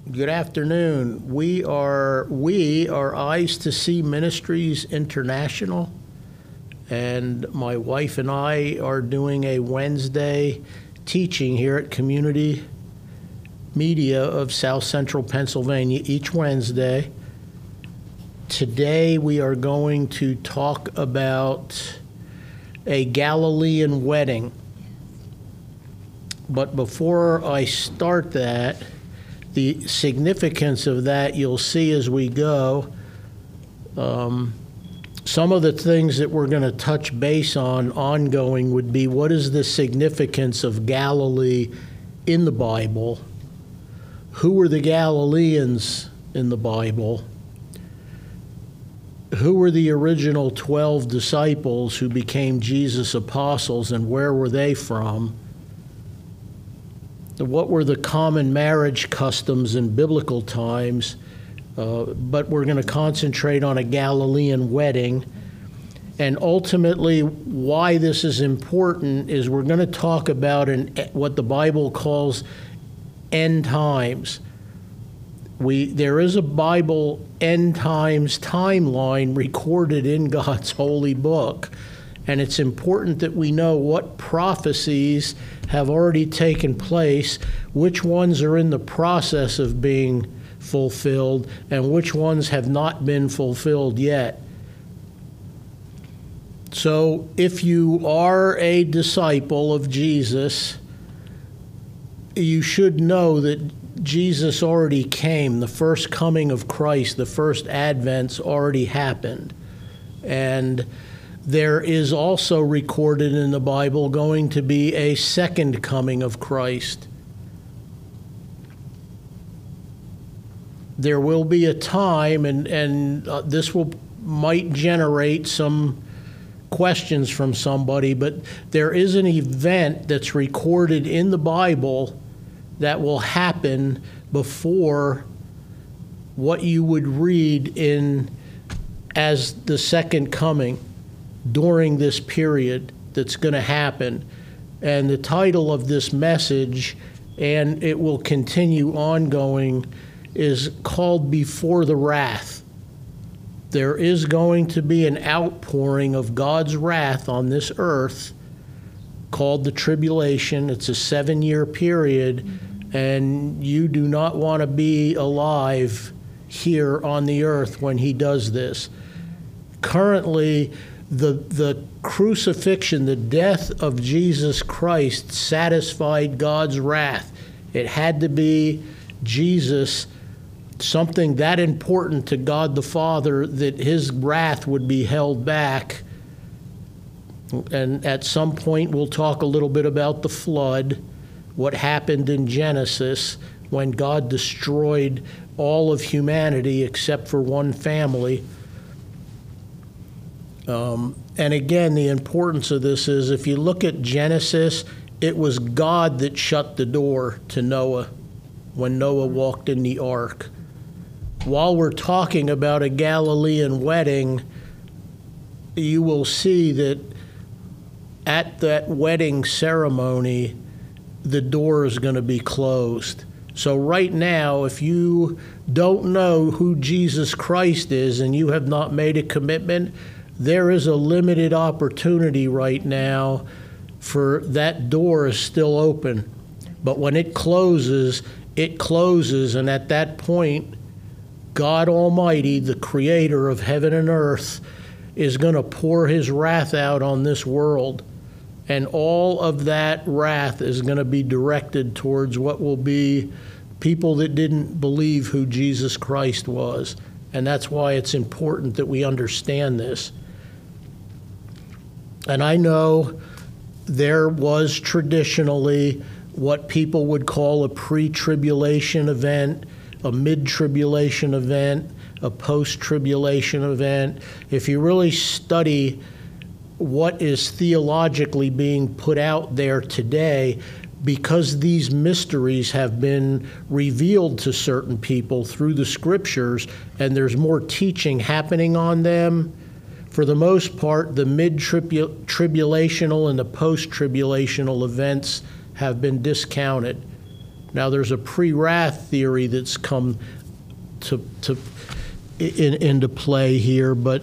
Good afternoon. We are Eyes to See Ministries International, and my wife and I are doing a Wednesday teaching here at Community Media of South Central Pennsylvania each Wednesday. Today we are going to talk about a Galilean wedding. But before I start that, the significance of that you'll see as we go. Some of the things that we're going to touch base on ongoing would be, what is the significance of Galilee in the Bible? Who were the Galileans in the Bible? Who were the original 12 disciples who became Jesus' apostles, and where were they from? What were the common marriage customs in biblical times? But we're going to concentrate on a Galilean wedding. And ultimately, why this is important is we're going to talk about what the Bible calls end times. There is a Bible end times timeline recorded in God's holy book. And it's important that we know what prophecies have already taken place, which ones are in the process of being fulfilled, and which ones have not been fulfilled yet. So if you are a disciple of Jesus, you should know that Jesus already came. The first coming of Christ, the first advent's already happened. And there is also recorded in the Bible going to be a second coming of Christ. There will be a time, and this might generate some questions from somebody, but there is an event that's recorded in the Bible that will happen before what you would read as the second coming. During this period that's going to happen. And the title of this message, and it will continue ongoing, is called Before the Wrath. There is going to be an outpouring of God's wrath on this earth called the tribulation. It's a 7-year period, and you do not want to be alive here on the earth when he does this. Currently, the crucifixion, the death of Jesus Christ satisfied God's wrath. It had to be Jesus, something that important to God the Father, that his wrath would be held back. And at some point we'll talk a little bit about the flood, what happened in Genesis when God destroyed all of humanity except for one family. And again, the importance of this is, if you look at Genesis, it was God that shut the door to Noah when Noah walked in the ark. While we're talking about a Galilean wedding, you will see that at that wedding ceremony, the door is going to be closed. So right now, if you don't know who Jesus Christ is and you have not made a commitment, there is a limited opportunity right now for that door is still open. But when it closes, and at that point, God Almighty, the creator of heaven and earth, is going to pour his wrath out on this world. And all of that wrath is going to be directed towards what will be people that didn't believe who Jesus Christ was. And that's why it's important that we understand this. And I know there was traditionally what people would call a pre-tribulation event, a mid-tribulation event, a post-tribulation event. If you really study what is theologically being put out there today, because these mysteries have been revealed to certain people through the scriptures, and there's more teaching happening on them, for the most part, the mid-tribulational and the post-tribulational events have been discounted. Now, there's a pre-wrath theory that's come into play here, but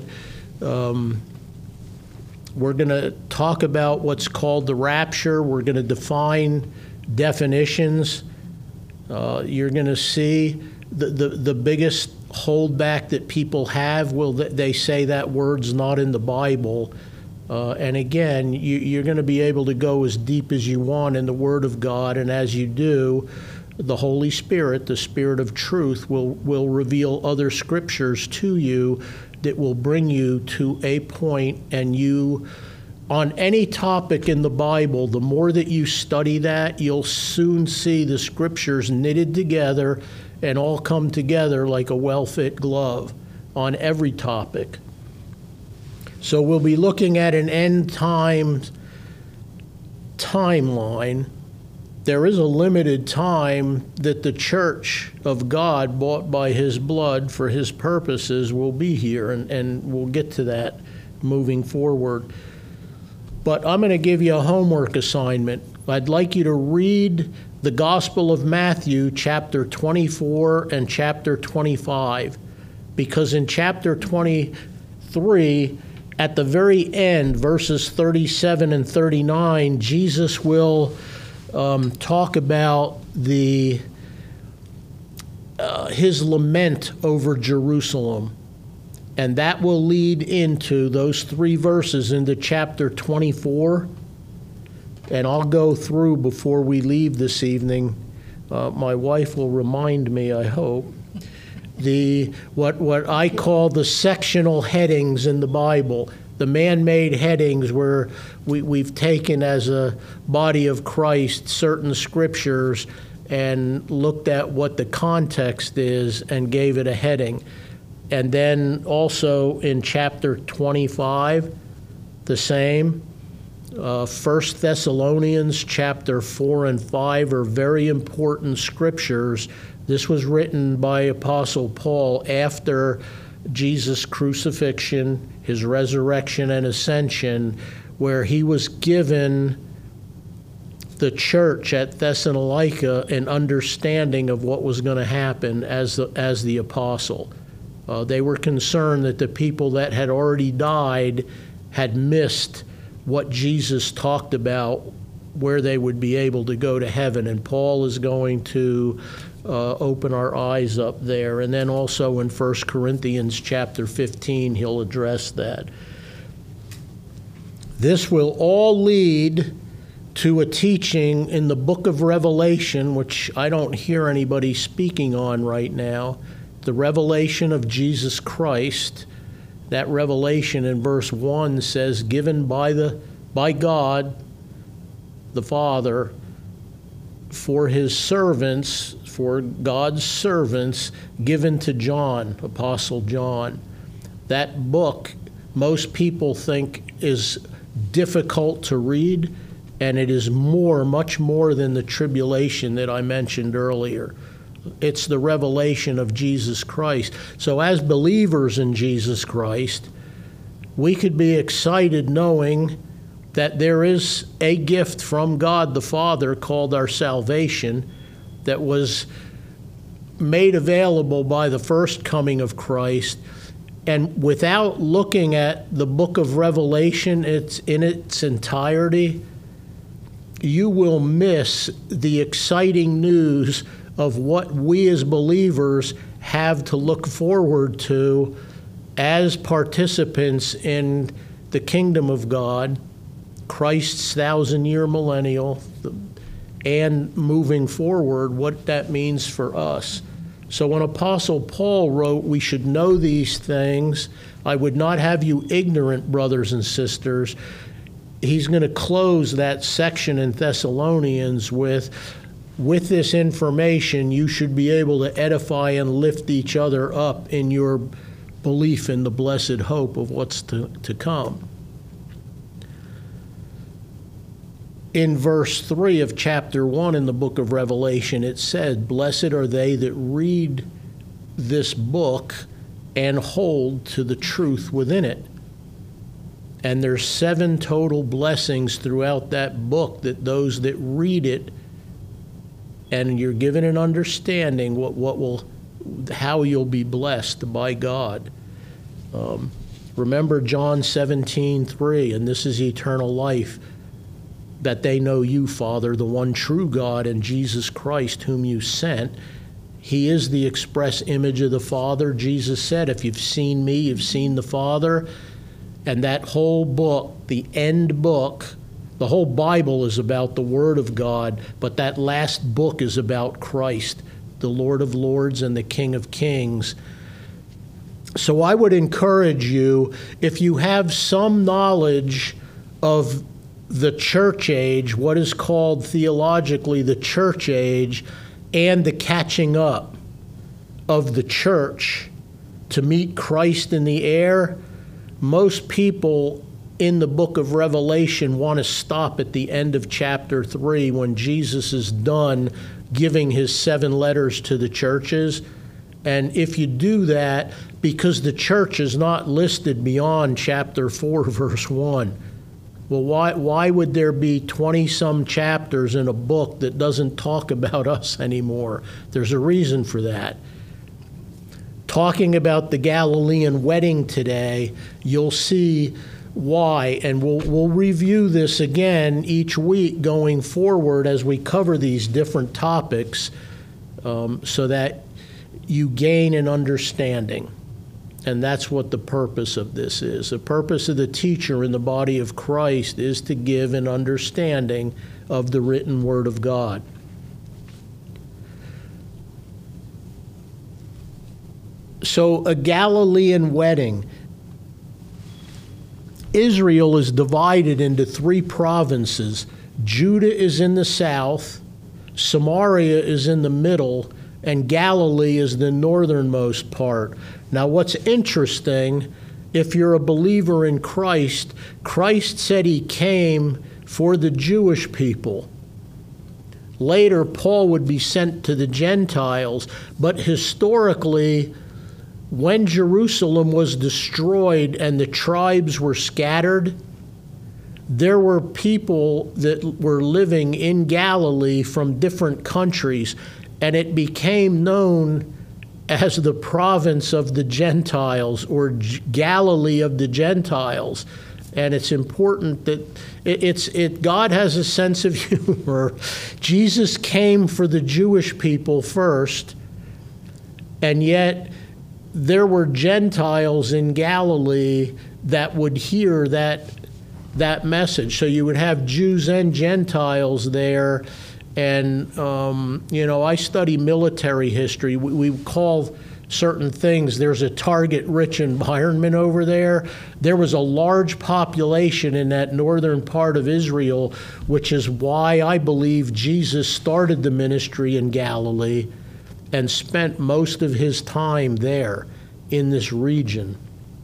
we're going to talk about what's called the rapture. We're going to define definitions. You're going to see the biggest holdback that people have. They say that word's not in the Bible. And again, you're going to be able to go as deep as you want in the Word of God, and as you do, the Holy Spirit, the Spirit of truth, will reveal other scriptures to you that will bring you to a point, and you, on any topic in the Bible, the more that you study that, you'll soon see the scriptures knitted together and all come together like a well-fit glove on every topic. So we'll be looking at an end times timeline. There is a limited time that the church of God, bought by his blood for his purposes, will be here, and we'll get to that moving forward. But I'm going to give you a homework assignment. I'd like you to read the Gospel of Matthew, chapter 24 and chapter 25, because in chapter 23, at the very end, verses 37 and 39, Jesus will talk about his lament over Jerusalem. And that will lead into those three verses into chapter 24. And I'll go through before we leave this evening. My wife will remind me, I hope, what I call the sectional headings in the Bible, the man-made headings where we've taken as a body of Christ certain scriptures and looked at what the context is and gave it a heading. And then also in chapter 25, the same. 1 Thessalonians chapter 4 and 5 are very important scriptures. This was written by Apostle Paul after Jesus' crucifixion, his resurrection and ascension, where he was given the church at Thessalonica an understanding of what was going to happen as the apostle. They were concerned that the people that had already died had missed what Jesus talked about, where they would be able to go to heaven. And Paul is going to open our eyes up there. And then also in 1 Corinthians chapter 15, he'll address that. This will all lead to a teaching in the book of Revelation, which I don't hear anybody speaking on right now, the revelation of Jesus Christ. That revelation in verse 1 says, given by God, the Father, for his servants, for God's servants, given to John, Apostle John. That book, most people think, is difficult to read, and it is much more than the tribulation that I mentioned earlier. It's the revelation of Jesus Christ. So as believers in Jesus Christ, we could be excited knowing that there is a gift from God the Father called our salvation that was made available by the first coming of Christ. And without looking at the book of Revelation in its entirety, you will miss the exciting news of what we as believers have to look forward to as participants in the kingdom of God, Christ's 1,000-year millennial, and moving forward, what that means for us. So when Apostle Paul wrote, we should know these things, I would not have you ignorant, brothers and sisters, he's going to close that section in Thessalonians with this information, you should be able to edify and lift each other up in your belief in the blessed hope of what's to come. In verse 3 of chapter 1 in the book of Revelation, it said, blessed are they that read this book and hold to the truth within it. And there's 7 total blessings throughout that book that those that read it and you're given an understanding how you'll be blessed by God. Remember John 17:3, and this is eternal life, that they know you, Father, the one true God, and Jesus Christ, whom you sent. He is the express image of the Father. Jesus said, if you've seen me, you've seen the Father. And that whole book, the end book, the whole Bible is about the Word of God, but that last book is about Christ, the Lord of Lords and the King of Kings. So I would encourage you, if you have some knowledge of the church age, what is called theologically the church age, and the catching up of the church to meet Christ in the air, most people in the book of Revelation want to stop at the end of chapter 3 when Jesus is done giving his 7 letters to the churches. And if you do that, because the church is not listed beyond chapter 4, verse 1, well, why would there be 20-some chapters in a book that doesn't talk about us anymore? There's a reason for that. Talking about the Galilean wedding today, you'll see why, and we'll review this again each week going forward as we cover these different topics, so that you gain an understanding. And that's what the purpose of this is. The purpose of the teacher in the body of Christ is to give an understanding of the written Word of God. So a Galilean wedding. Israel is divided into 3 provinces. Judah is in the south, Samaria is in the middle, and Galilee is the northernmost part. Now, what's interesting, if you're a believer in Christ, Christ said he came for the Jewish people. Later, Paul would be sent to the Gentiles, but historically, when Jerusalem was destroyed and the tribes were scattered, there were people that were living in Galilee from different countries, and it became known as the province of the Gentiles, or Galilee of the Gentiles. And it's important that God has a sense of humor. Jesus came for the Jewish people first, and yet there were Gentiles in Galilee that would hear that message. So you would have Jews and Gentiles there. And, I study military history. We call certain things, there's a target-rich environment over there. There was a large population in that northern part of Israel, which is why I believe Jesus started the ministry in Galilee and spent most of his time there in this region.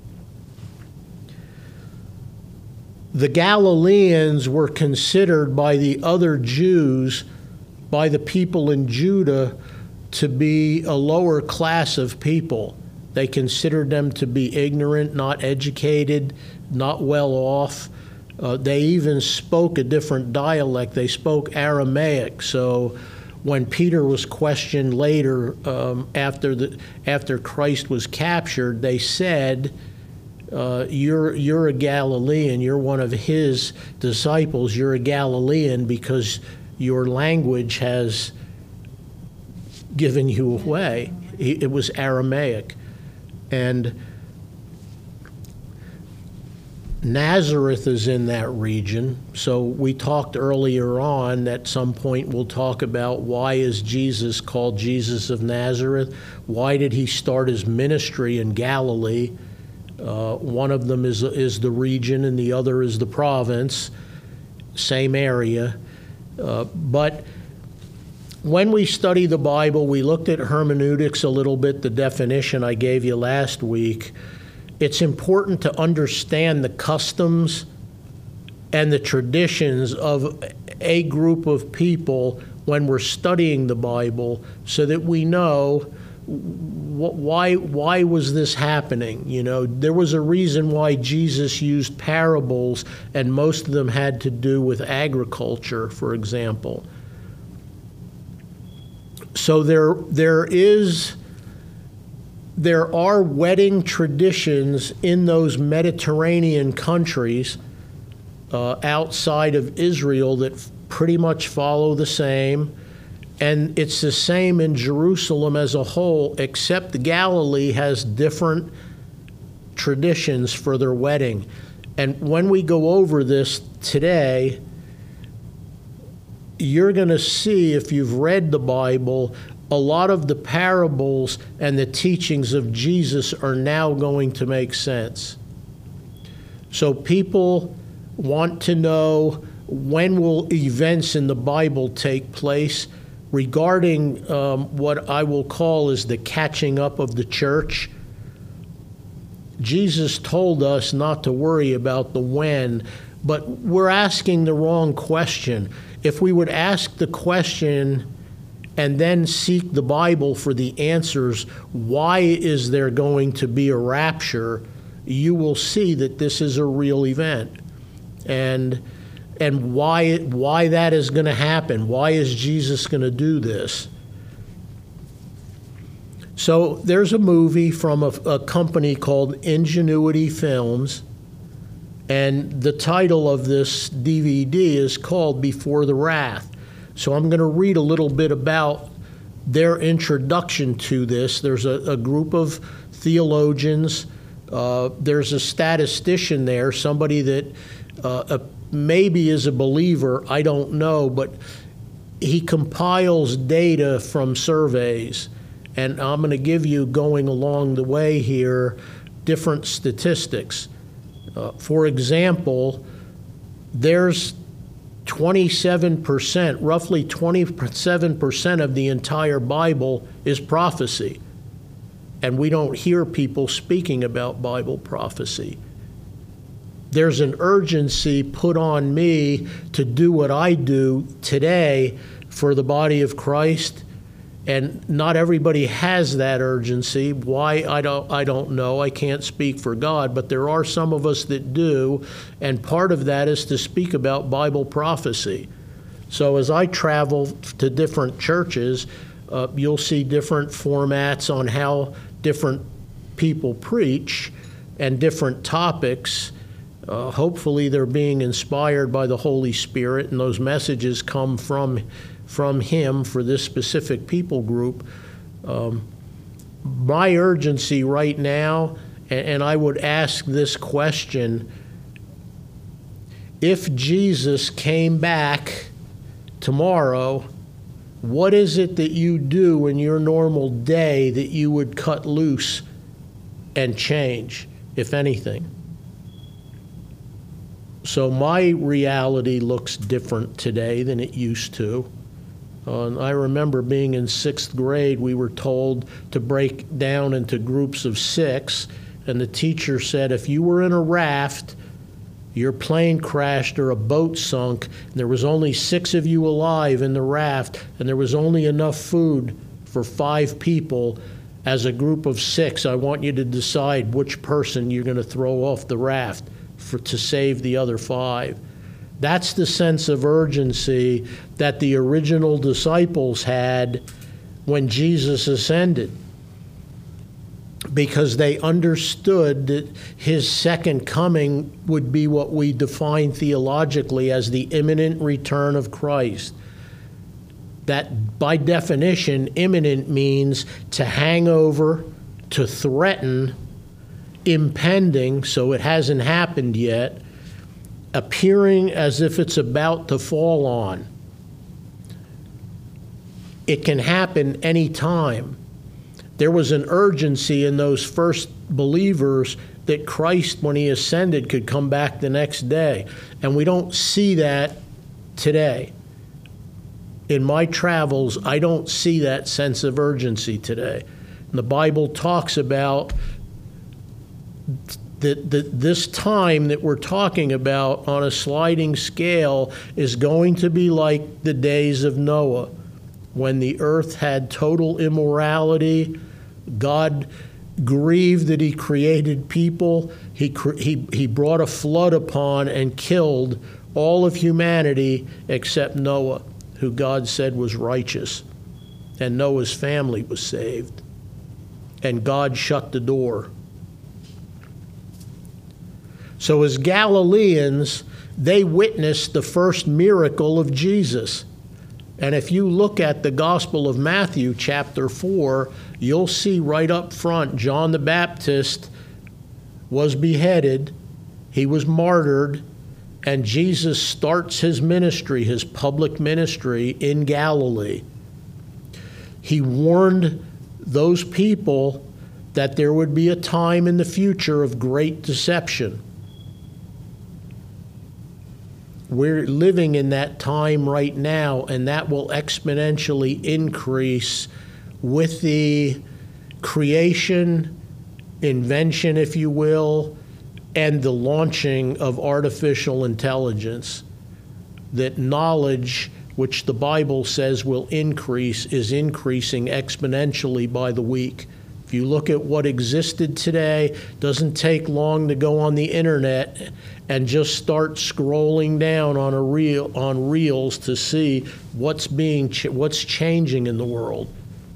The Galileans were considered by the other Jews, by the people in Judah, to be a lower class of people. They considered them to be ignorant, not educated, not well off. They even spoke a different dialect. They spoke Aramaic. So when Peter was questioned later, after Christ was captured, they said, you're a Galilean, you're one of his disciples, you're a Galilean because your language has given you away. It was Aramaic. And Nazareth is in that region. So we talked earlier on, at some point we'll talk about why is Jesus called Jesus of Nazareth? Why did he start his ministry in Galilee? One of them is the region and the other is the province, same area. But when we study the Bible, we looked at hermeneutics a little bit, the definition I gave you last week. It's important to understand the customs and the traditions of a group of people when we're studying the Bible, so that we know why was this happening. There was a reason why Jesus used parables, and most of them had to do with agriculture, for example. So there are wedding traditions in those Mediterranean countries outside of Israel that pretty much follow the same. And it's the same in Jerusalem as a whole, except Galilee has different traditions for their wedding. And when we go over this today, you're going to see, if you've read the Bible, a lot of the parables and the teachings of Jesus are now going to make sense. So people want to know, when will events in the Bible take place regarding what I will call is the catching up of the church. Jesus told us not to worry about the when, but we're asking the wrong question. If we would ask the question and then seek the Bible for the answers, why is there going to be a rapture, you will see that this is a real event. And why that is going to happen. Why is Jesus going to do this? So there's a movie from a company called Ingenuity Films, and the title of this DVD is called Before the Wrath. So I'm going to read a little bit about their introduction to this. There's a group of theologians. There's a statistician there, somebody that maybe is a believer, I don't know, but he compiles data from surveys. And I'm going to give you, going along the way here, different statistics. For example, there's 27%, roughly 27% of the entire Bible is prophecy. And we don't hear people speaking about Bible prophecy. There's an urgency put on me to do what I do today for the body of Christ, and not everybody has that urgency. Why, I don't know. I can't speak for God, but there are some of us that do, and part of that is to speak about Bible prophecy. So as I travel to different churches, you'll see different formats on how different people preach and different topics. Hopefully they're being inspired by the Holy Spirit, and those messages come from Him for this specific people group. My urgency right now, and I would ask this question, if Jesus came back tomorrow, what is it that you do in your normal day that you would cut loose and change, if anything? So my reality looks different today than it used to. I remember being in 6th grade, we were told to break down into groups of 6, and the teacher said if you were in a raft, your plane crashed or a boat sunk, and there was only 6 of you alive in the raft, and there was only enough food for 5 people, as a group of 6, I want you to decide which person you're going to throw off the raft to save the other 5. That's the sense of urgency that the original disciples had when Jesus ascended, because they understood that his second coming would be what we define theologically as the imminent return of Christ. That by definition, imminent means to hang over, to threaten, impending, so it hasn't happened yet, appearing as if it's about to fall on. It can happen any time. There was an urgency in those first believers that Christ, when he ascended, could come back the next day. And we don't see that today. In my travels, I don't see that sense of urgency today. And the Bible talks about this time that we're talking about on a sliding scale is going to be like the days of Noah, when the earth had total immorality. God grieved that he created people. He brought a flood upon and killed all of humanity except Noah, who God said was righteous. and Noah's family was saved. And God shut the door. So as Galileans, they witnessed the first miracle of Jesus. And if you look at the Gospel of Matthew, chapter 4, you'll see right up front, John the Baptist was beheaded, he was martyred, and Jesus starts his ministry, his public ministry in Galilee. He warned those people that there would be a time in the future of great deception. We're living in that time right now, and that will exponentially increase with the creation, invention, if you will, and the launching of artificial intelligence. That knowledge, which the Bible says will increase, is increasing exponentially by the week. If you look at what existed today, it doesn't take long to go on the internet and just start scrolling down on reels to see what's changing in the world.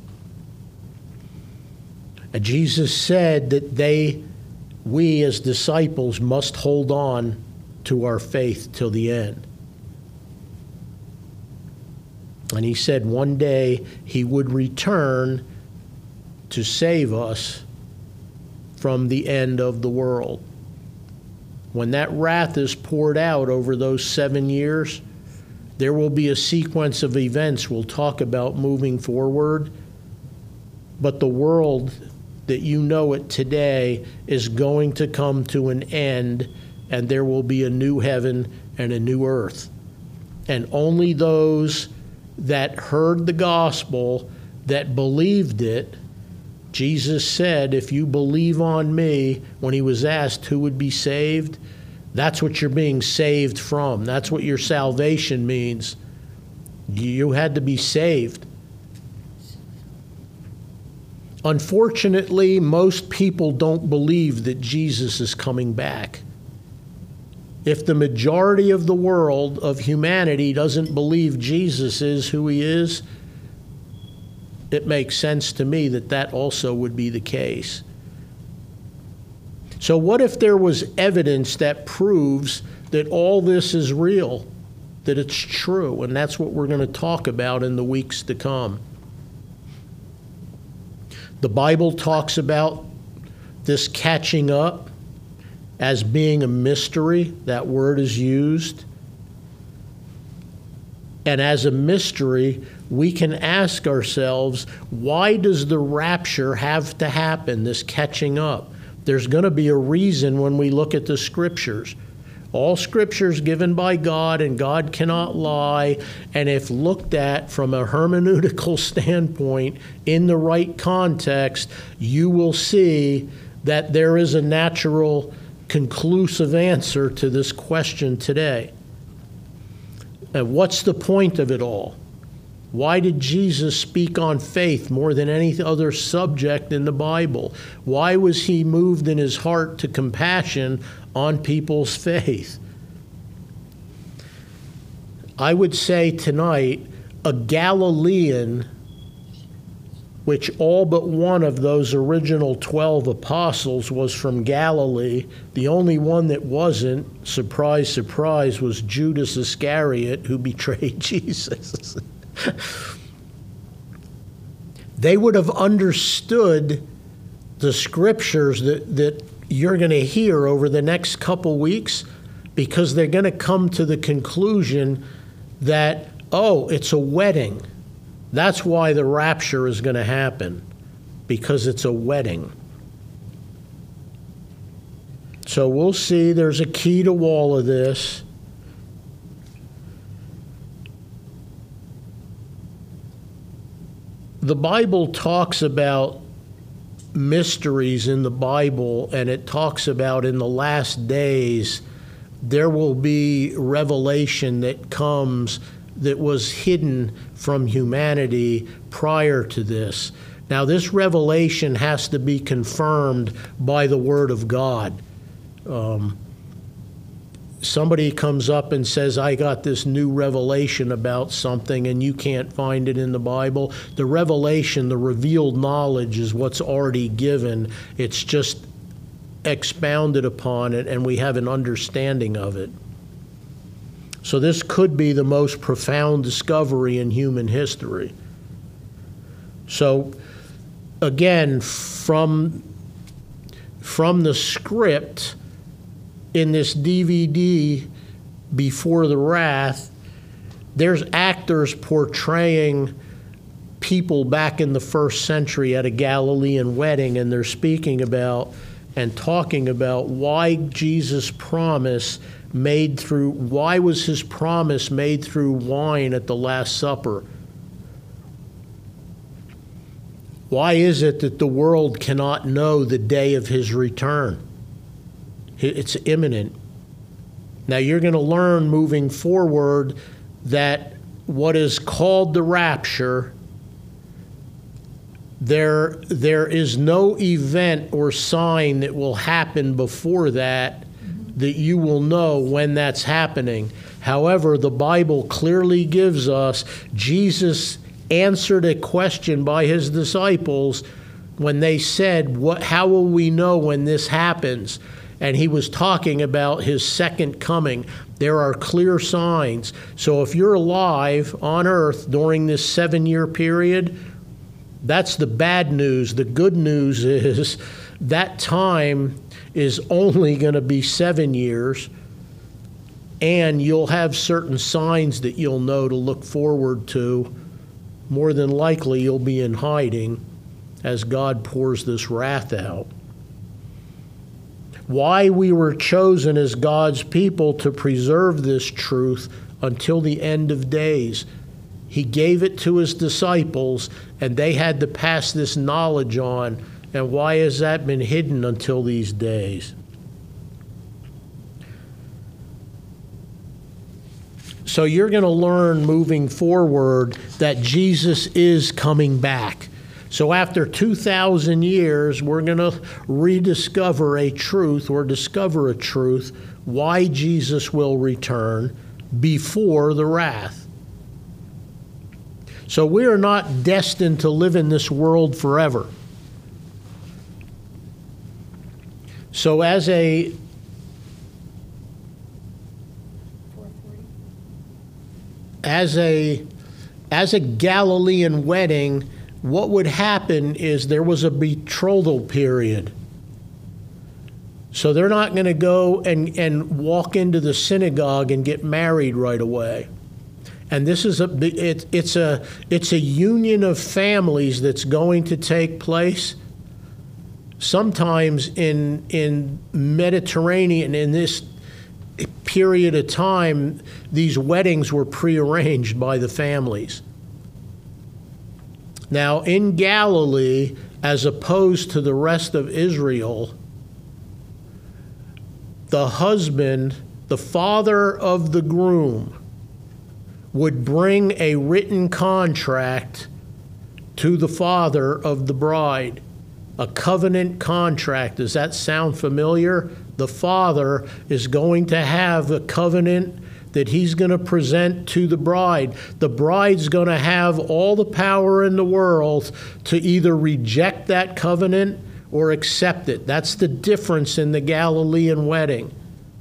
And Jesus said that we as disciples must hold on to our faith till the end. And he said one day he would return to save us from the end of the world. When that wrath is poured out over those 7 years, there will be a sequence of events we'll talk about moving forward. But the world that you know it today is going to come to an end, and there will be a new heaven and a new earth. And only those that heard the gospel, that believed it, Jesus said, if you believe on me, when he was asked who would be saved, that's what you're being saved from. That's what your salvation means. You had to be saved. Unfortunately, most people don't believe that Jesus is coming back. If the majority of the world, of humanity, doesn't believe Jesus is who he is, it makes sense to me that that also would be the case. So what if there was evidence that proves that all this is real, that it's true? And that's what we're going to talk about in the weeks to come. The Bible talks about this catching up as being a mystery. That word is used. And as a mystery, we can ask ourselves, why does the rapture have to happen, this catching up? There's going to be a reason when we look at the scriptures. All scripture is given by God, and God cannot lie. And if looked at from a hermeneutical standpoint in the right context, you will see that there is a natural, conclusive answer to this question today. And what's the point of it all? Why did Jesus speak on faith more than any other subject in the Bible? Why was he moved in his heart to compassion on people's faith? I would say tonight, a Galilean, which all but one of those original 12 apostles was from Galilee. The only one that wasn't, surprise, surprise, was Judas Iscariot, who betrayed Jesus. They would have understood the scriptures that you're going to hear over the next couple weeks, because they're going to come to the conclusion that, oh, it's a wedding. That's why the rapture is going to happen, because it's a wedding. So we'll see. There's a key to all of this. The Bible talks about mysteries in the Bible, and it talks about in the last days there will be revelation that comes that was hidden from humanity prior to this. Now, this revelation has to be confirmed by the Word of God. somebody comes up and says, I got this new revelation about something and you can't find it in the Bible, the revelation, the revealed knowledge is what's already given. It's just expounded upon it and we have an understanding of it. So this could be the most profound discovery in human history. So again, from the script in this DVD, Before the Wrath, there's actors portraying people back in the first century at a Galilean wedding, and they're speaking about and talking about why Jesus' promise why was his promise made through wine at the Last Supper? Why is it that the world cannot know the day of his return? It's imminent. Now you're going to learn moving forward that what is called the rapture, there is no event or sign that will happen before that you will know when that's happening. However, the Bible clearly gives us Jesus answered a question by his disciples when they said, how will we know when this happens? And he was talking about his second coming. There are clear signs. So if you're alive on earth during this 7-year period, that's the bad news. The good news is that time is only going to be 7 years, and you'll have certain signs that you'll know to look forward to. More than likely, you'll be in hiding as God pours this wrath out. Why we were chosen as God's people to preserve this truth until the end of days. He gave it to his disciples, and they had to pass this knowledge on. And why has that been hidden until these days? So you're going to learn moving forward that Jesus is coming back. So after 2,000 years, we're going to rediscover a truth or discover a truth why Jesus will return before the wrath. So we are not destined to live in this world forever. So as a Galilean wedding, what would happen is there was a betrothal period. So they're not going to go and walk into the synagogue and get married right away. And this is it's a union of families that's going to take place. Sometimes in Mediterranean, in this period of time, these weddings were prearranged by the families. Now, in Galilee, as opposed to the rest of Israel, the husband, the father of the groom, would bring a written contract to the father of the bride. A covenant contract. Does that sound familiar? The father is going to have a covenant that he's going to present to the bride. The bride's going to have all the power in the world to either reject that covenant or accept it. That's the difference in the Galilean wedding.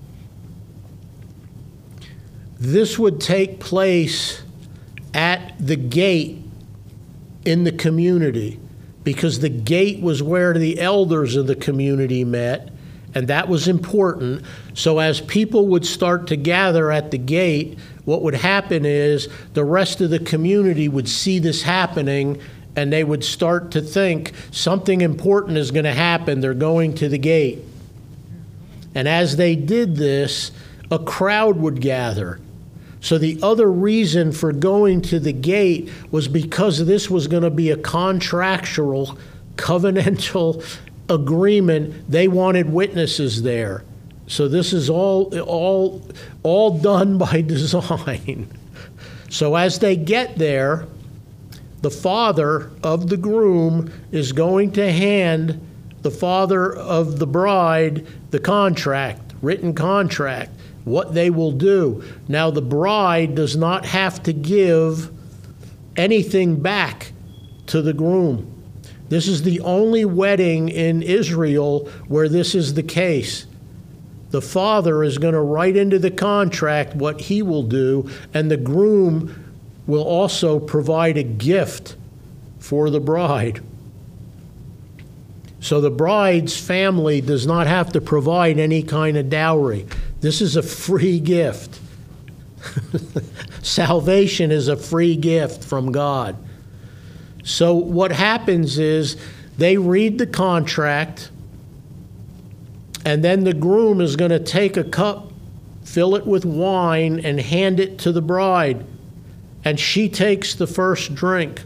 This would take place at the gate in the community, because the gate was where the elders of the community met, and that was important. So as people would start to gather at the gate, what would happen is the rest of the community would see this happening, and they would start to think something important is going to happen. They're going to the gate. And as they did this, a crowd would gather. So the other reason for going to the gate was because this was going to be a contractual, covenantal agreement. They wanted witnesses there. So this is all done by design. So as they get there, the father of the groom is going to hand the father of the bride the contract, written contract. what they will do. Now, the bride does not have to give anything back to the groom. This is the only wedding in Israel where this is the case. The father is going to write into the contract what he will do, and the groom will also provide a gift for the bride. So the bride's family does not have to provide any kind of dowry. This is a free gift. Salvation is a free gift from God. So what happens is they read the contract, and then the groom is going to take a cup, fill it with wine, and hand it to the bride. And she takes the first drink.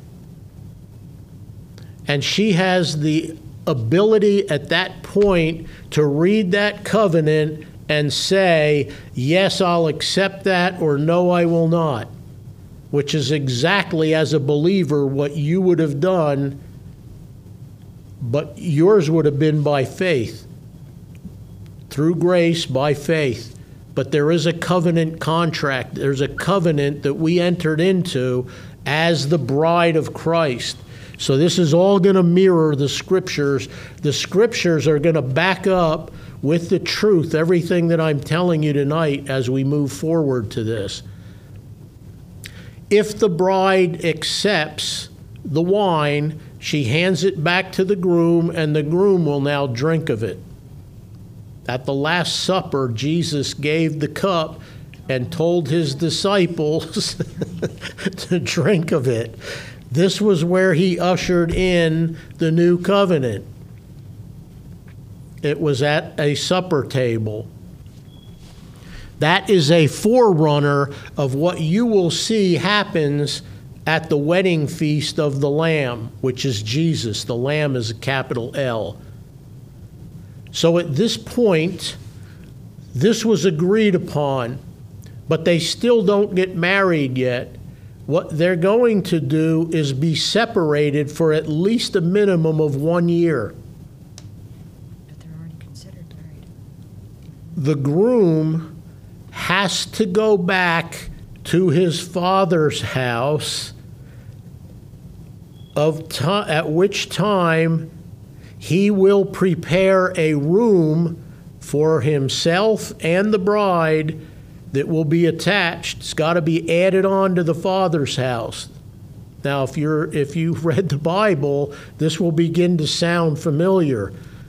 And she has the ability at that point to read that covenant and say, yes, I'll accept that, or no, I will not. Which is exactly, as a believer, what you would have done, but yours would have been by faith. Through grace, by faith. But there is a covenant contract. There's a covenant that we entered into as the bride of Christ. So this is all going to mirror the Scriptures. The Scriptures are going to back up with the truth everything that I'm telling you tonight as we move forward to this. If the bride accepts the wine, she hands it back to the groom, and the groom will now drink of it. At the Last Supper, Jesus gave the cup and told his disciples to drink of it. This was where he ushered in the new covenant. It was at a supper table. That is a forerunner of what you will see happens at the wedding feast of the Lamb, which is Jesus. The Lamb is a capital L. So at this point, this was agreed upon, but they still don't get married yet. What they're going to do is be separated for at least a minimum of 1 year. But they're already considered married. The groom has to go back to his father's house, at which time he will prepare a room for himself and the bride that will be attached. It's got to be added on to the father's house. Now, if you've read the Bible, this will begin to sound familiar.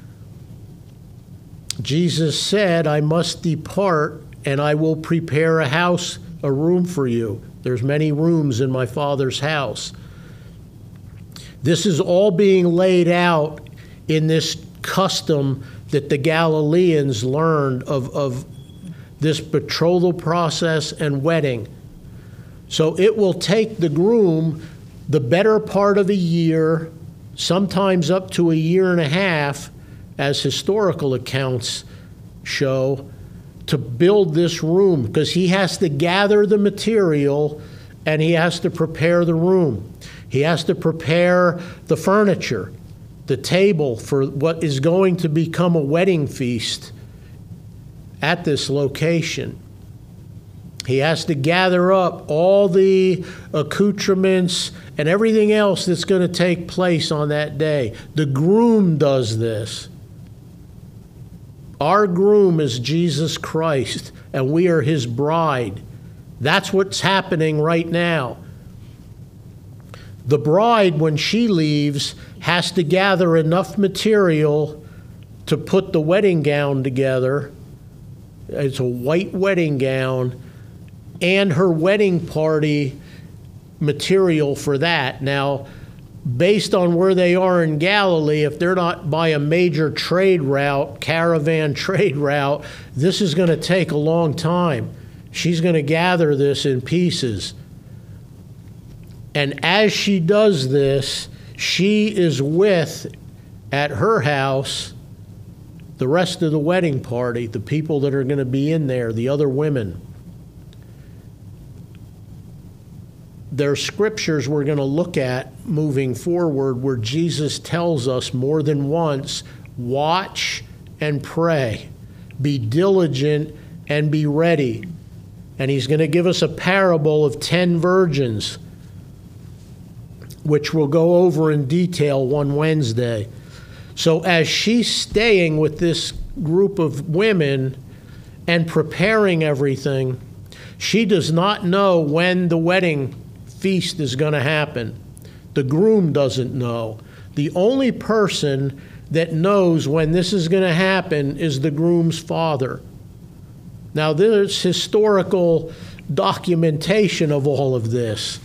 Jesus said, I must depart, and I will prepare a house, a room for you. There's many rooms in my Father's house. This is all being laid out in this custom that the Galileans learned of this betrothal process and wedding. So it will take the groom the better part of a year, sometimes up to a year and a half, as historical accounts show, to build this room, because he has to gather the material and he has to prepare the room. He has to prepare the furniture, the table for what is going to become a wedding feast at this location. He has to gather up all the accoutrements and everything else that's going to take place on that day. The groom does this. Our groom is Jesus Christ, and we are his bride. That's what's happening right now. The bride, when she leaves, has to gather enough material to put the wedding gown together. It's a white wedding gown, and her wedding party material for that. Now, based on where they are in Galilee, if they're not by a major trade route, caravan trade route, this is going to take a long time. She's going to gather this in pieces. And as she does this, she is with, at her house, the rest of the wedding party, the people that are going to be in there, the other women. There are scriptures we're going to look at moving forward where Jesus tells us more than once, watch and pray. Be diligent and be ready. And he's going to give us a parable of 10 virgins, which we'll go over in detail one Wednesday. So as she's staying with this group of women and preparing everything, she does not know when the wedding feast is going to happen. The groom doesn't know. The only person that knows when this is going to happen is the groom's father. Now, there's historical documentation of all of this.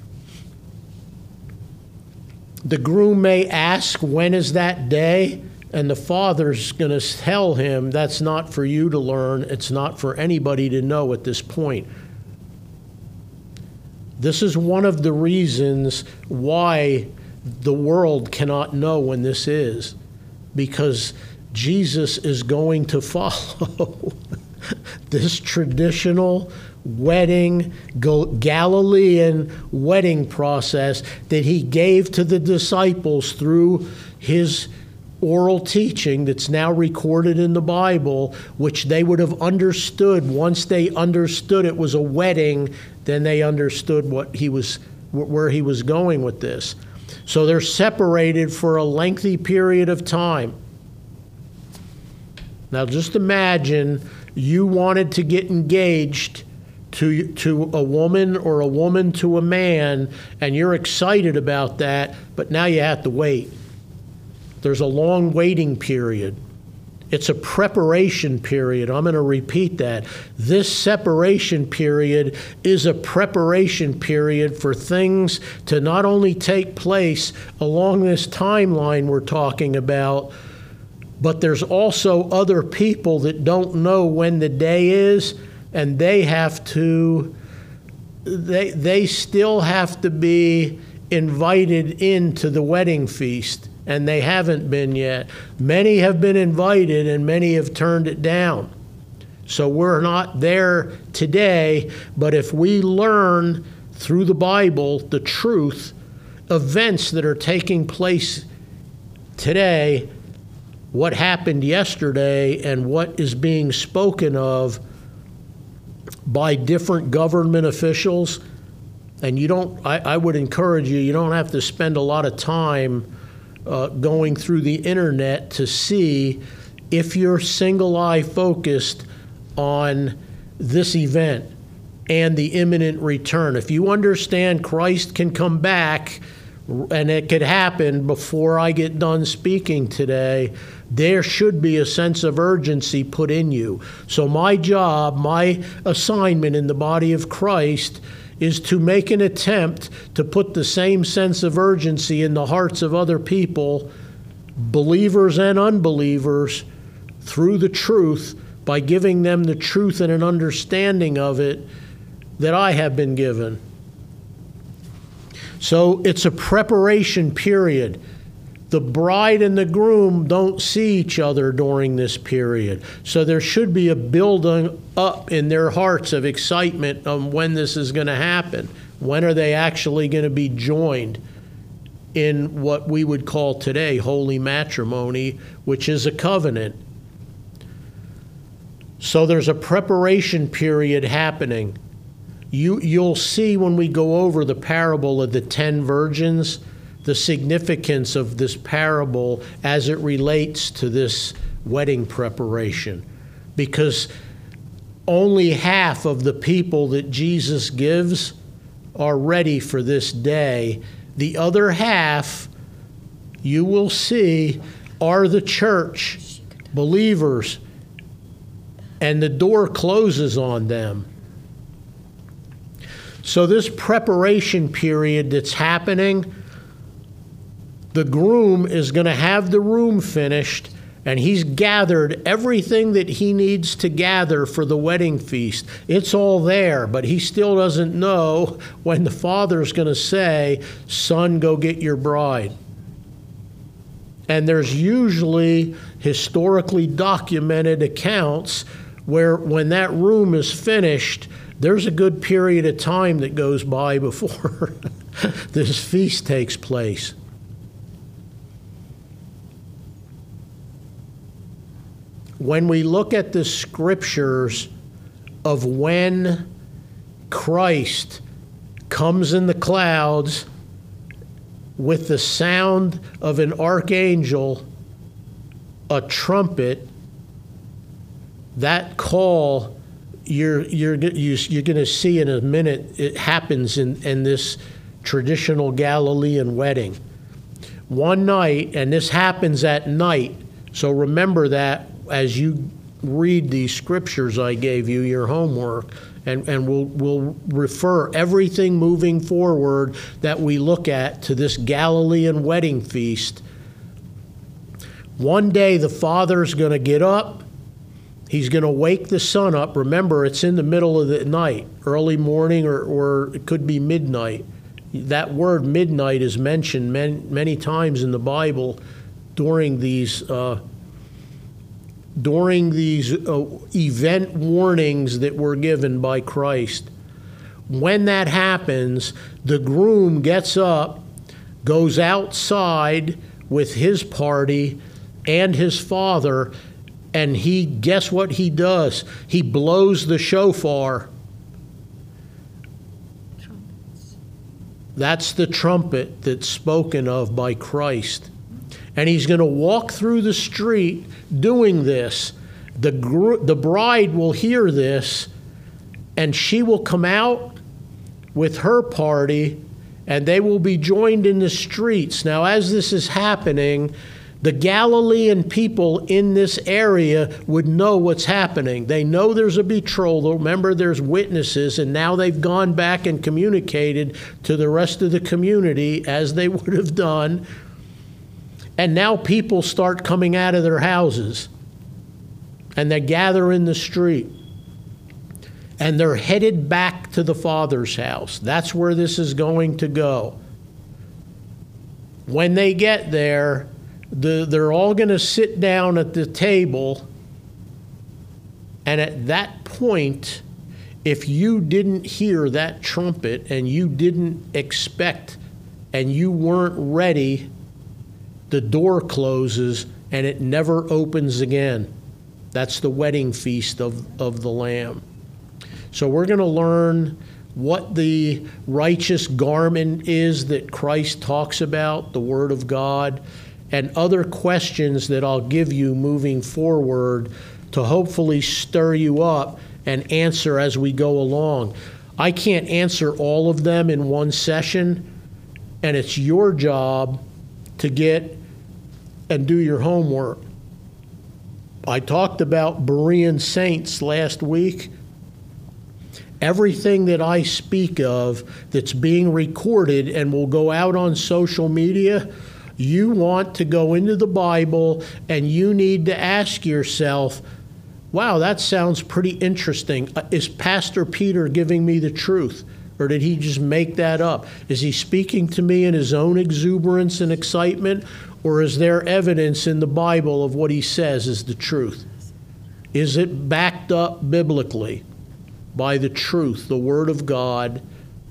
The groom may ask, when is that day? And the father's going to tell him, that's not for you to learn. It's not for anybody to know at this point. This is one of the reasons why the world cannot know when this is, because Jesus is going to follow this traditional wedding, Galilean wedding process that he gave to the disciples through his oral teaching that's now recorded in the Bible, which they would have understood. Once they understood it was a wedding, then they understood where he was going with this. So they're separated for a lengthy period of time. Now just imagine you wanted to get engaged to a woman or a woman to a man, and you're excited about that, but now you have to wait. There's a long waiting period. It's a preparation period. I'm going to repeat that. This separation period is a preparation period for things to not only take place along this timeline we're talking about, but there's also other people that don't know when the day is, and they still have to be invited into the wedding feast. And they haven't been yet. Many have been invited and many have turned it down. So we're not there today, but if we learn through the Bible the truth, events that are taking place today, what happened yesterday and what is being spoken of by different government officials, and I would encourage you don't have to spend a lot of time going through the internet to see if you're single-eye focused on this event and the imminent return. If you understand Christ can come back and it could happen before I get done speaking today, there should be a sense of urgency put in you. So my job, my assignment in the body of Christ is to make an attempt to put the same sense of urgency in the hearts of other people, believers and unbelievers, through the truth, by giving them the truth and an understanding of it that I have been given. So it's a preparation period. The bride and the groom don't see each other during this period. So there should be a building up in their hearts of excitement on when this is going to happen. When are they actually going to be joined in what we would call today holy matrimony, which is a covenant? So there's a preparation period happening. You'll see when we go over the parable of the 10 virgins, the significance of this parable as it relates to this wedding preparation. Because only half of the people that Jesus gives are ready for this day. The other half, you will see, are the church, believers, and the door closes on them. So this preparation period that's happening, the groom is going to have the room finished, and he's gathered everything that he needs to gather for the wedding feast. It's all there, but he still doesn't know when the father's going to say, "Son, go get your bride." And there's usually historically documented accounts where when that room is finished, there's a good period of time that goes by before this feast takes place. When we look at the scriptures of when Christ comes in the clouds with the sound of an archangel, a trumpet. That call, you're going to see in a minute, it happens in this traditional Galilean wedding. One night, and this happens at night, so remember that as you read these scriptures I gave you, your homework, and we'll refer everything moving forward that we look at to this Galilean wedding feast. One day the Father's going to get up. He's going to wake the Son up. Remember, it's in the middle of the night, early morning, or it could be midnight. That word midnight is mentioned many times in the Bible during these event warnings that were given by Christ. When that happens, the groom gets up, goes outside with his party and his father, and guess what he does? He blows the shofar. Trumpets. That's the trumpet that's spoken of by Christ. And he's going to walk through the street doing this. The bride will hear this, and she will come out with her party, and they will be joined in the streets. Now, as this is happening, the Galilean people in this area would know what's happening. They know there's a betrothal. Remember, there's witnesses, and now they've gone back and communicated to the rest of the community as they would have done. And now people start coming out of their houses, and they gather in the street, and they're headed back to the Father's house. That's where this is going to go. When they get there, they're all going to sit down at the table, and at that point, if you didn't hear that trumpet and you didn't expect and you weren't ready, the door closes and it never opens again. That's the wedding feast of the Lamb. So we're going to learn what the righteous garment is that Christ talks about, the Word of God, and other questions that I'll give you moving forward to hopefully stir you up and answer as we go along. I can't answer all of them in one session, and it's your job to get and do your homework. I talked about Berean saints last week. Everything that I speak of that's being recorded and will go out on social media, you want to go into the Bible and you need to ask yourself, wow, that sounds pretty interesting. Is Pastor Peter giving me the truth? Or did he just make that up? Is he speaking to me in his own exuberance and excitement? Or is there evidence in the Bible of what he says is the truth? Is it backed up biblically by the truth, the Word of God,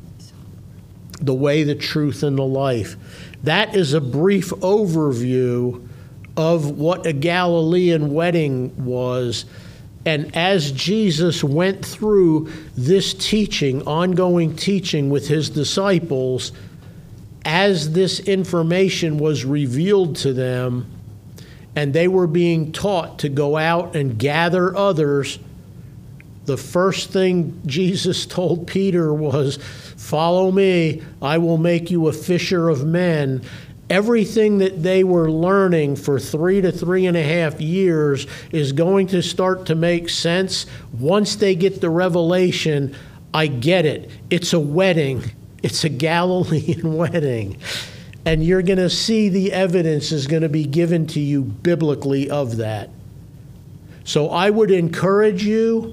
the way, the truth, and the life? That is a brief overview of what a Galilean wedding was. And as Jesus went through this teaching, ongoing teaching with his disciples, as this information was revealed to them, and they were being taught to go out and gather others, the first thing Jesus told Peter was, "Follow me, I will make you a fisher of men." Everything that they were learning for 3 to 3.5 years is going to start to make sense once they get the revelation. I get it. It's a wedding. It's a Galilean wedding. And you're going to see the evidence is going to be given to you biblically of that. So I would encourage you,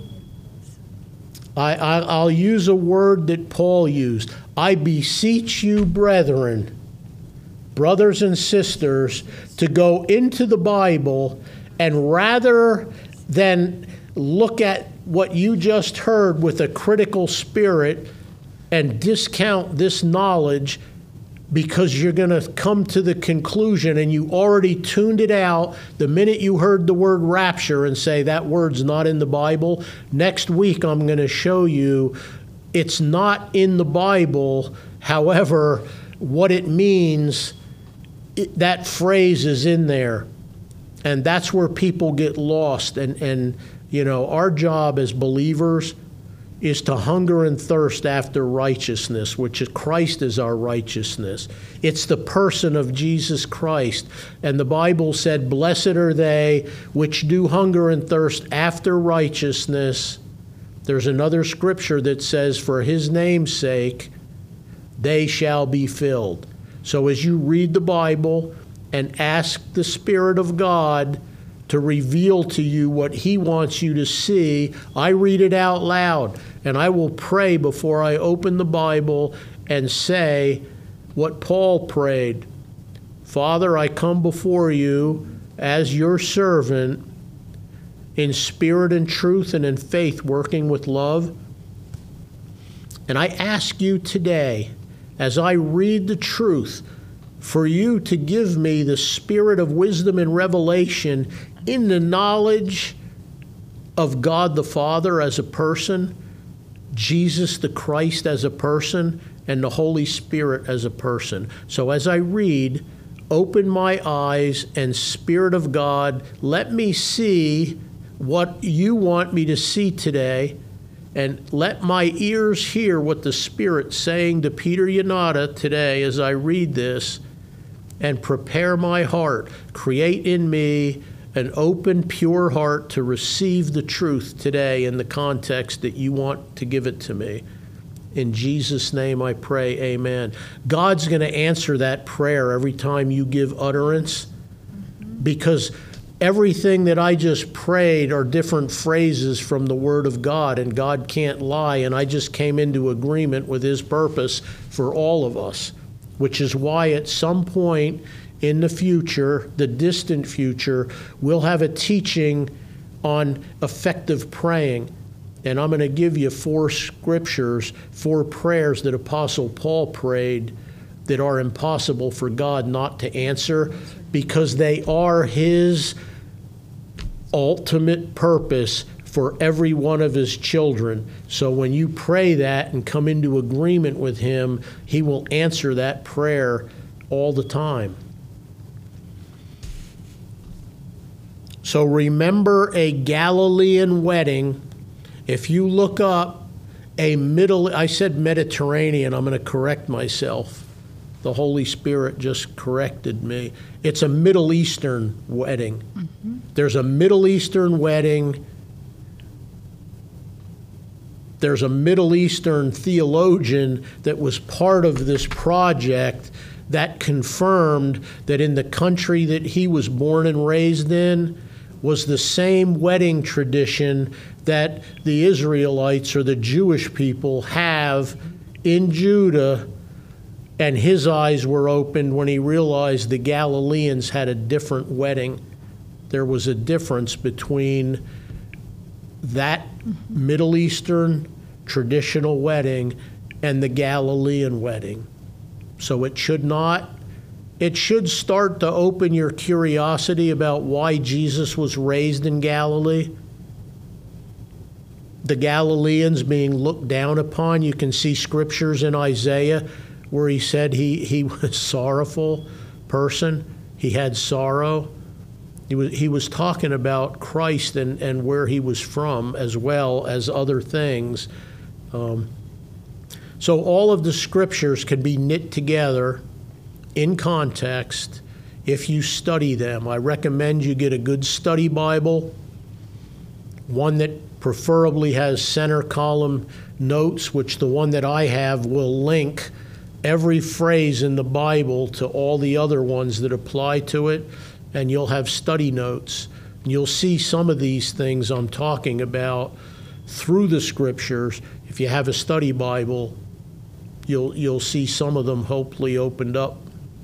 I'll use a word that Paul used. I beseech you, brethren, brothers and sisters, to go into the Bible, and rather than look at what you just heard with a critical spirit and discount this knowledge, because you're going to come to the conclusion, and you already tuned it out the minute you heard the word rapture and say that word's not in the Bible. Next week I'm going to show you it's not in the Bible. However, what it means, that phrase is in there. And that's where people get lost. And you know, our job as believers is to hunger and thirst after righteousness, which is Christ is our righteousness. It's the person of Jesus Christ. And the Bible said, blessed are they which do hunger and thirst after righteousness. There's another scripture that says, for his name's sake, they shall be filled. So as you read the Bible and ask the Spirit of God to reveal to you what he wants you to see, I read it out loud, and I will pray before I open the Bible and say what Paul prayed. Father, I come before you as your servant in spirit and truth and in faith, working with love. And I ask you today, as I read the truth, for you to give me the spirit of wisdom and revelation in the knowledge of God the Father as a person, Jesus the Christ as a person, and the Holy Spirit as a person. So as I read, open my eyes, and Spirit of God, let me see what you want me to see today, and let my ears hear what the Spirit's saying to Peter Yanada today as I read this, and prepare my heart. Create in me an open, pure heart to receive the truth today in the context that you want to give it to me. In Jesus' name I pray, amen. God's going to answer that prayer every time you give utterance, because everything that I just prayed are different phrases from the Word of God, and God can't lie, and I just came into agreement with his purpose for all of us, which is why at some point in the future, the distant future, we'll have a teaching on effective praying. And I'm going to give you 4 scriptures, 4 prayers that Apostle Paul prayed that are impossible for God not to answer, because they are his ultimate purpose for every one of his children. So when you pray that and come into agreement with him, he will answer that prayer all the time. So remember a Galilean wedding. If you look up I said Mediterranean, I'm going to correct myself. The Holy Spirit just corrected me. It's a Middle Eastern wedding. Mm-hmm. There's a Middle Eastern wedding. There's a Middle Eastern theologian that was part of this project that confirmed that in the country that he was born and raised in was the same wedding tradition that the Israelites or the Jewish people have in Judah. And his eyes were opened when he realized the Galileans had a different wedding. There was a difference between that Middle Eastern traditional wedding and the Galilean wedding. So it should start to open your curiosity about why Jesus was raised in Galilee. The Galileans being looked down upon. You can see scriptures in Isaiah where he said he was a sorrowful person. He had sorrow. He was talking about Christ and where he was from, as well as other things. So all of the scriptures can be knit together in context if you study them. I recommend you get a good study Bible, one that preferably has center column notes, which the one that I have will link every phrase in the Bible to all the other ones that apply to it, and you'll have study notes. You'll see some of these things I'm talking about through the scriptures. If you have a study Bible, you'll see some of them hopefully opened up.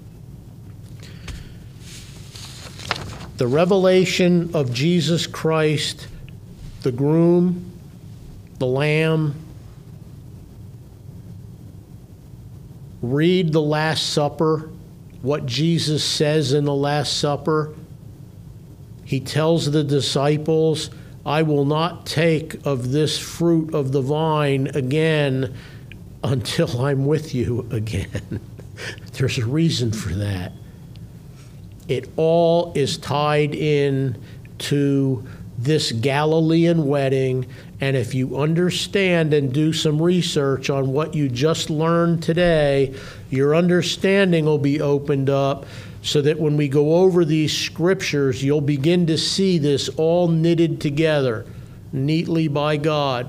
The revelation of Jesus Christ, the groom, the lamb, read the Last Supper, what Jesus says in the Last Supper. He tells the disciples, I will not take of this fruit of the vine again until I'm with you again. There's a reason for that. It all is tied in to this Galilean wedding, and if you understand and do some research on what you just learned today, your understanding will be opened up so that when we go over these scriptures, you'll begin to see this all knitted together neatly by God.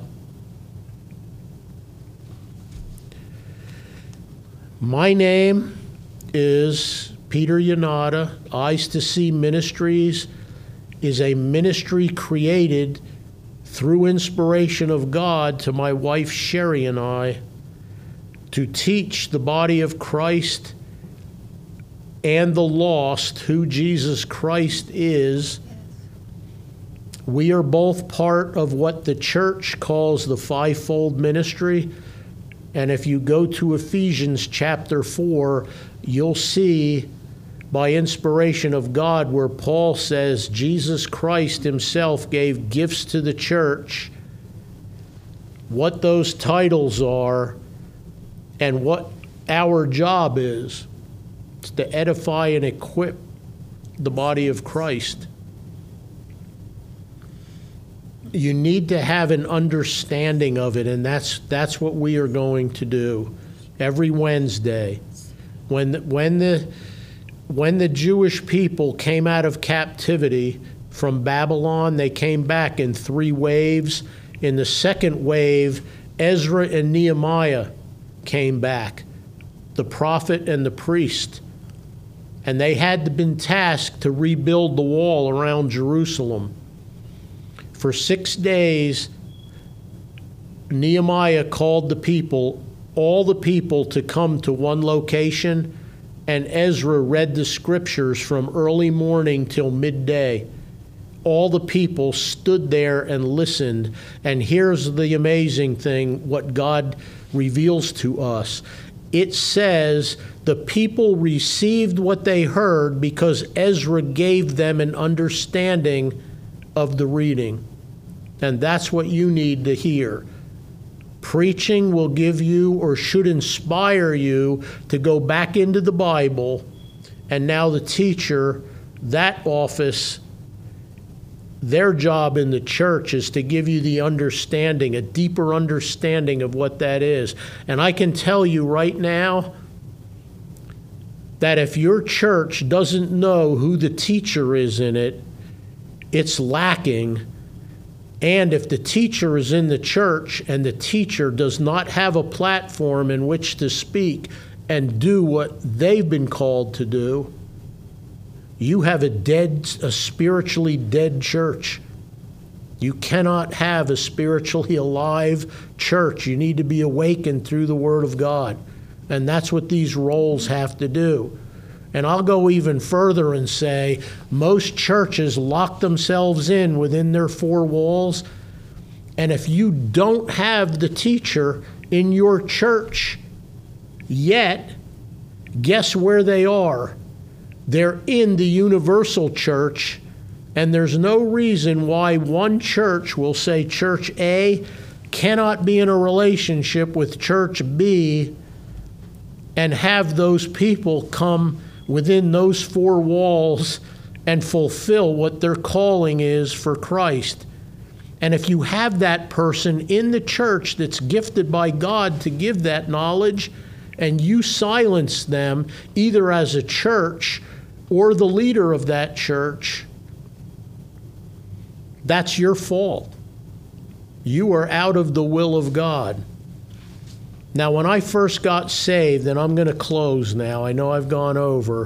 My name is Peter Yanada. Eyes to See Ministries is a ministry created through inspiration of God to my wife Sherry and I to teach the body of Christ and the lost who Jesus Christ is. We are both part of what the church calls the fivefold ministry. And if you go to Ephesians chapter 4, you'll see by inspiration of God where Paul says Jesus Christ himself gave gifts to the church, what those titles are, and what our job is. It's to edify and equip the body of Christ. You need to have an understanding of it, and that's what we are going to do every Wednesday. When the Jewish people came out of captivity from Babylon, they came back in 3 waves. In the second wave, Ezra and Nehemiah came back, the prophet and the priest. And they had been tasked to rebuild the wall around Jerusalem. For 6 days, Nehemiah called the people, all the people, to come to one location, and Ezra read the scriptures from early morning till midday. All the people stood there and listened. And here's the amazing thing, what God reveals to us. It says the people received what they heard because Ezra gave them an understanding of the reading. And that's what you need to hear. Preaching will give you, or should inspire you, to go back into the Bible. And now the teacher, that office, their job in the church is to give you the understanding, a deeper understanding of what that is. And I can tell you right now that if your church doesn't know who the teacher is in it, it's lacking. And if the teacher is in the church and the teacher does not have a platform in which to speak and do what they've been called to do, you have a spiritually dead church. You cannot have a spiritually alive church. You need to be awakened through the Word of God. And that's what these roles have to do. And I'll go even further and say most churches lock themselves in within their 4 walls. And if you don't have the teacher in your church yet, guess where they are? They're in the universal church, and there's no reason why one church will say Church A cannot be in a relationship with Church B and have those people come within those 4 walls and fulfill what their calling is for Christ. And if you have that person in the church that's gifted by God to give that knowledge, and you silence them either as a church or the leader of that church, that's your fault. You are out of the will of God. Now, when I first got saved, and I'm going to close now, I know I've gone over,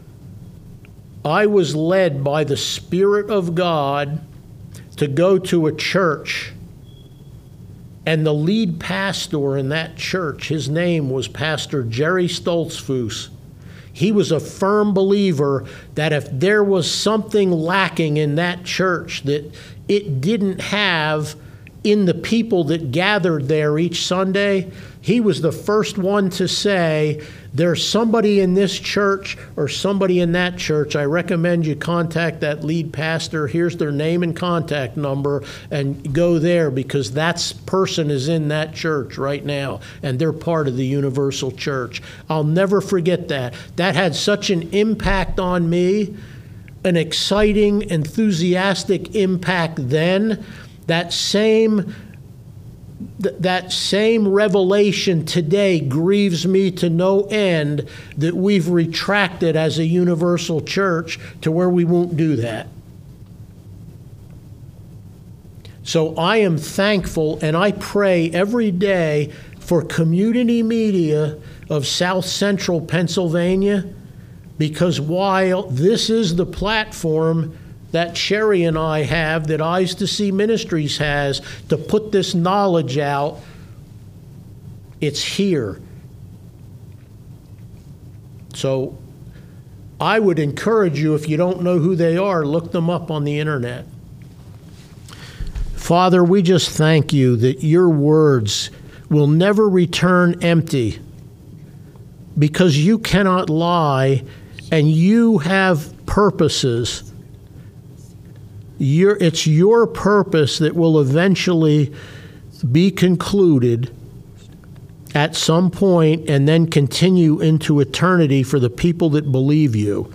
I was led by the Spirit of God to go to a church. And the lead pastor in that church, his name was Pastor Jerry Stoltzfus. He was a firm believer that if there was something lacking in that church that it didn't have in the people that gathered there each Sunday, he was the first one to say, there's somebody in this church or somebody in that church. I recommend you contact that lead pastor. Here's their name and contact number, and go there, because that person is in that church right now, and they're part of the universal church. I'll never forget that. That had such an impact on me, an exciting, enthusiastic impact then. That same revelation today grieves me to no end, that we've retracted as a universal church to where we won't do that. So I am thankful, and I pray every day for community media of South Central Pennsylvania, because while this is the platform that Sherry and I have, that Eyes to See Ministries has, to put this knowledge out, it's here. So I would encourage you, if you don't know who they are, look them up on the internet. Father, we just thank you that your words will never return empty, because you cannot lie, and you have purposes. It's your purpose that will eventually be concluded at some point, and then continue into eternity for the people that believe you.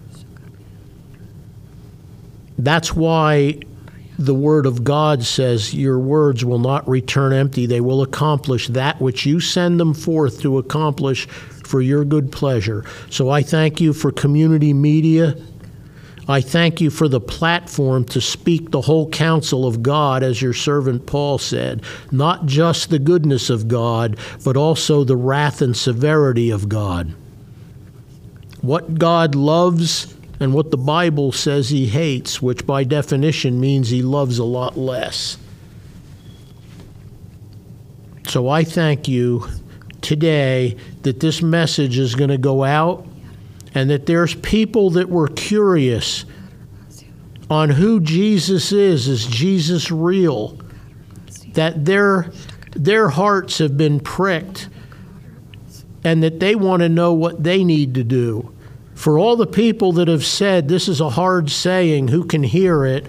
That's why the Word of God says your words will not return empty. They will accomplish that which you send them forth to accomplish for your good pleasure. So I thank you for community media. I thank you for the platform to speak the whole counsel of God, as your servant Paul said, not just the goodness of God, but also the wrath and severity of God. What God loves and what the Bible says he hates, which by definition means he loves a lot less. So I thank you today that this message is going to go out, and that there's people that were curious on who Jesus is Jesus real? That their hearts have been pricked, and that they want to know what they need to do. For all the people that have said, this is a hard saying, who can hear it?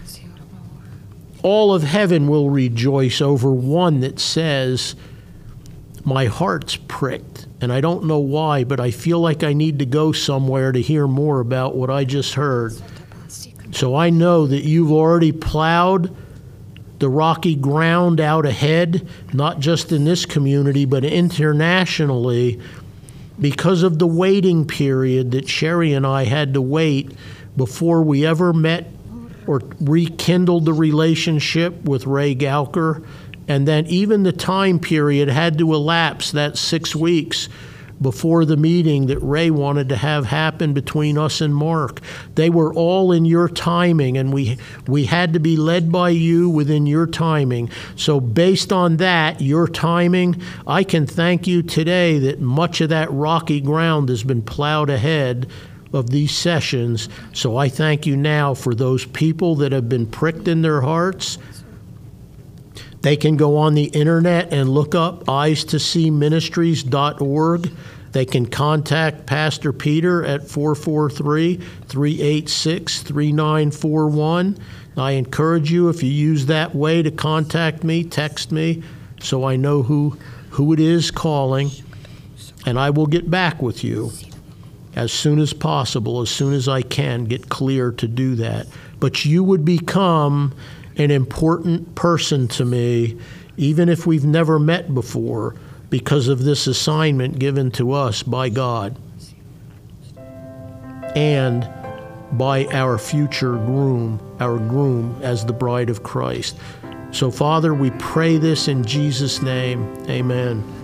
All of heaven will rejoice over one that says, my heart's pricked. And I don't know why, but I feel like I need to go somewhere to hear more about what I just heard. So I know that you've already plowed the rocky ground out ahead, not just in this community, but internationally, because of the waiting period that Sherry and I had to wait before we ever met or rekindled the relationship with Ray Gowker. And then even the time period had to elapse, that 6 weeks before the meeting that Ray wanted to have happen between us and Mark. They were all in your timing, and we had to be led by you within your timing. So based on that, your timing, I can thank you today that much of that rocky ground has been plowed ahead of these sessions. So I thank you now for those people that have been pricked in their hearts. They can go on the internet and look up eyes2seeministries.org. They can contact Pastor Peter at 443-386-3941. I encourage you, if you use that way to contact me, text me so I know who it is calling, and I will get back with you as soon as possible, as soon as I can get clear to do that. But you would become an important person to me, even if we've never met before, because of this assignment given to us by God and by our future groom, as the bride of Christ. So, Father, we pray this in Jesus' name. Amen.